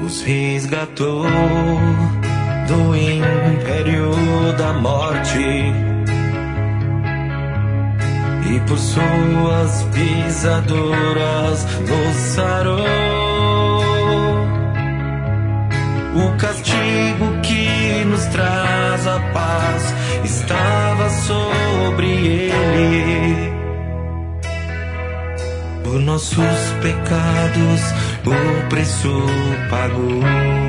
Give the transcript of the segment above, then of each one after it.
nos resgatou do império da morte, e por suas pisaduras nos sarou. O castigo que nos traz a paz estava sobre ele. Por nossos pecados o preço pagou.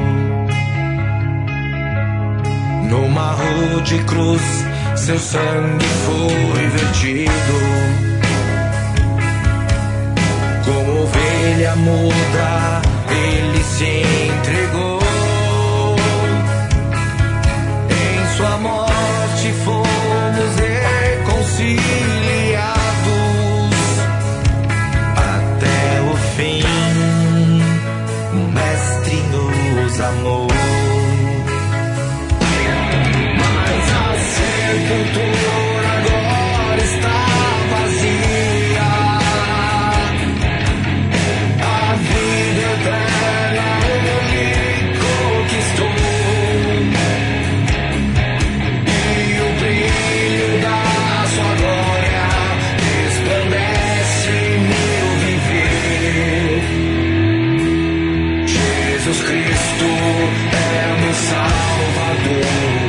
Numa rude cruz seu sangue foi vertido. Como ovelha muda ele se entregou. Em sua morte fomos reconciliados. Até o fim o mestre nos amou. Mas a sepultura agora está vazia. A vida eterna ele conquistou. E o brilho da sua glória resplandece em meu viver. Jesus Cristo é meu Salvador.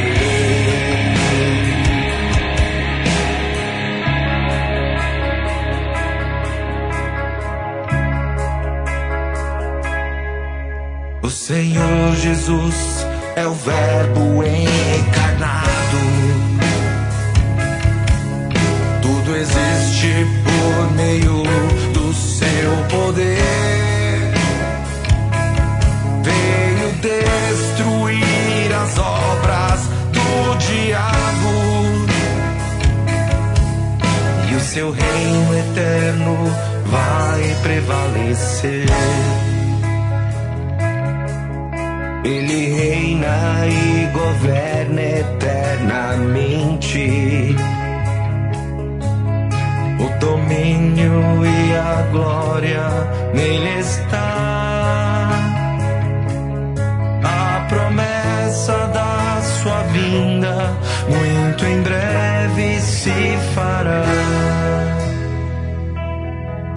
O Senhor Jesus é o Verbo encarnado. Tudo existe por meio do seu poder. Veio destruir as obras do diabo. E o seu reino eterno vai prevalecer. Ele reina e governa eternamente. O domínio e a glória nele está. A promessa da sua vinda muito em breve se fará.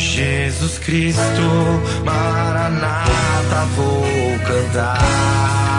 Jesus Cristo, Maranata, vou cantar.